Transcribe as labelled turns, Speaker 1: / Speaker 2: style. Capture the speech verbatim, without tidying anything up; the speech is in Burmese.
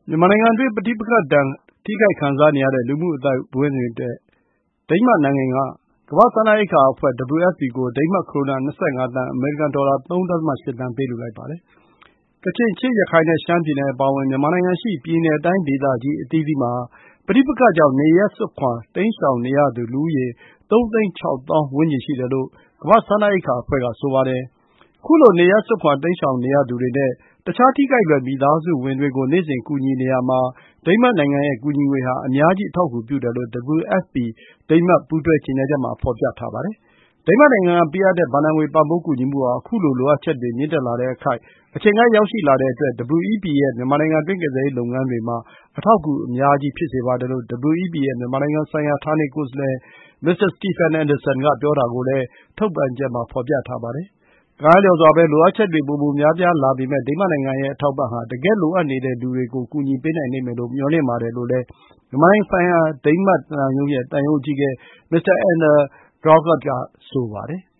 Speaker 1: မြန်မာနိုင်ငံတွင်း ပဋိပက္ခဒဏ် ထိခိုက်ခံစားနေရတဲ့ လူမှုအသိုက်အဝန်းတွေအတွက် ဒိန်းမတ်နိုင်ငံက ကမ္ဘာ့စားနပ်ရိက္ခာအဖွဲ့ ဒဗလ်ယူ အက်ဖ်ပီ ကို ဒိန်းမတ်ခရိုနာ ၂၅ သန်း အမေရိကန်ဒေါ်လာ ၃ ဒသမ ၈ သန်း ပေးလှူလိုက်ပါတယ်။ ကချင်၊ ချင်း၊ ရခိုင်နဲ့ ရှမ်းပြည်နယ်အပါအဝင် မြန်မာနိုင်ငံရှိ ပြည်နယ်တိုင်းဒေသကြီး အသီးသီးမှာ ပဋိပက္ခကြောင့် နေရပ်စွန့်ခွါ တိမ်းရှောင်နေရသူ လူဦးရေ သုံးသိန်းခြောက်သောင်း ဝန်းကျင် ရှိတယ်လို့ ကမ္ဘာ့စားနပ်ရိက္ခာအဖွဲ့က ဆိုပါတယ်။ ခုလို နေရပ်စွန့်ခွါ တိမ်းရှောင်နေရသူတွေနဲ့ တခြား ထိခိုက်လွယ် မိသားစုဝင်တွေကို နေ့စဉ် ကူညီနေရာမှာ ဒိန်းမတ်နိုင်ငံရဲ့ ကူညီငွေဟာ အများကြီး အထောက်အကူပြုတယ်လို့ ဒဗလ်ယူ အက်ဖ်ပီ ဒိန်းမတ် ပူးတွဲကြေညာချက်မှာ ဖော်ပြထားပါတယ်။ ဒိန်းမတ်နိုင်ငံက ပေးအပ်တဲ့ ဘဏ္ဍာငွေ ပံ့ပိုးကူညီမှုဟာ ခုလို လိုအပ်ချက်တွေ မြင့်တက်လာတဲ့အခိုက် အချိန်ကိုက် ရောက်ရှိလာတဲ့အတွက် ဒဗလ်ယူ အီးပီ ရဲ့ မြန်မာနိုင်ငံတွင်း ကယ်ဆယ်ရေးလုပ်ငန်းတွေမှာ အထောက်အကူ အများကြီး ဖြစ်စေပါတယ်လို့ ဒဗလ်ယူ အီးပီ ရဲ့ မြန်မာနိုင်ငံဆိုင်ရာ ဌာနေကိုယ်စားလှယ် မစ္စတာ စတီဖန် အန်ဒါဆန် က ပြောတာကိုလည်း ထုတ်ပြန်ချက်မှာ ဖော်ပြထားပါတယ်။ ကံအားလျော်စွာပဲ လိုအပ်ချက်တွေ ပိုမို များပြားလာပေမယ့် ဒိန်းမတ်နိုင်ငံရဲ့ အထောက်အပံ့ဟာ တကယ့်လိုအပ်နေတဲ့လူတွေကို ကူညီပေးနိုင်လိမ့်မယ်လို့ မျှော်လင့်ပါတယ်လို့လည်း မြန်မာနိုင်ငံဆိုင်ရာ ဒိန်းမတ်သံရုံးရဲ့ သံရုံးအကြီးအကဲ မစ္စတာ အန်နာ ဂရောင်းဂတ် က ဆိုပါတယ်